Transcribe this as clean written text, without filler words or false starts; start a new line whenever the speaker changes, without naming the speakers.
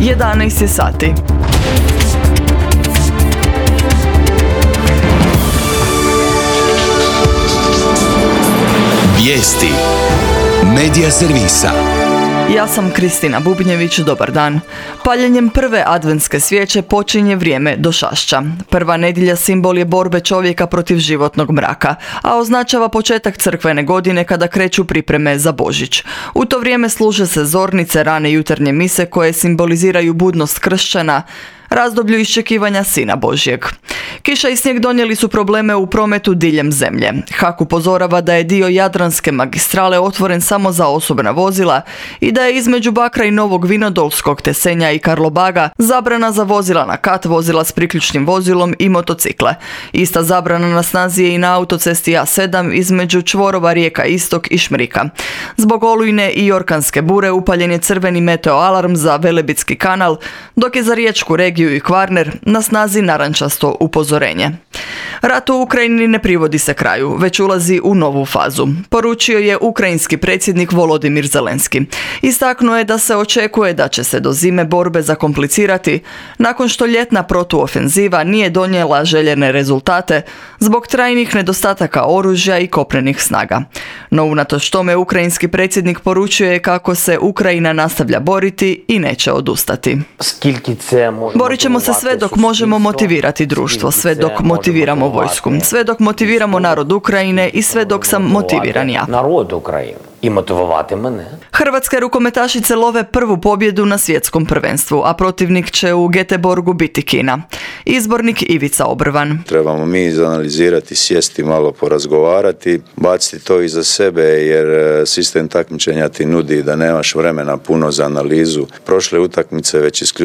11 je sati.
Vijesti Medija servisa.
Ja sam Kristina Bubnjević, dobar dan. Paljenjem prve adventske svijeće počinje vrijeme došašća. Prva nedjelja simbol je borbe čovjeka protiv životnog mraka, a označava početak crkvene godine kada kreću pripreme za Božić. U to vrijeme služe se zornice, rane jutarnje mise koje simboliziraju budnost kršćana, razdoblju iščekivanja Sina Božjeg. Kiša i snijeg donijeli su probleme u prometu diljem zemlje. HAK upozorava da je dio Jadranske magistrale otvoren samo za osobna vozila i da je između Bakra i Novog Vinodolskog te Senja i Karlobaga zabrana za vozila na kat, vozila s priključnim vozilom i motocikle. Ista zabrana na snazi je i na autocesti A7 između čvorova Rijeka Istok i Šmrika. Zbog olujne i orkanske bure upaljen je crveni meteoalarm za Velebitski kanal, dok je za riječku regiju i Kvarner na snazi narančasto upozorenje. Rat u Ukrajini ne privodi se kraju, već ulazi u novu fazu, poručio je ukrajinski predsjednik Volodimir Zelenski. Istaknuo je da se očekuje da će se do zime borbe zakomplicirati nakon što ljetna protuofenziva nije donijela željene rezultate zbog trajnih nedostataka oružja i kopnenih snaga. No unatoč tome ukrajinski predsjednik poručio je kako se Ukrajina nastavlja boriti i neće odustati. Borit ćemo se sve dok možemo motivirati društvo, sve dok motiviramo vojsku, sve dok motiviramo narod Ukrajine i sve dok sam motiviran ja.
I motivovati mene.
Hrvatske rukometašice love prvu pobjedu na svjetskom prvenstvu, a protivnik će u Göteborgu biti Kina. Izbornik Ivica Obrvan.
Trebamo mi izanalizirati, sjesti, malo porazgovarati, baciti to iza sebe jer sistem takmičenja ti nudi da nemaš vremena puno za analizu. Prošle utakmice već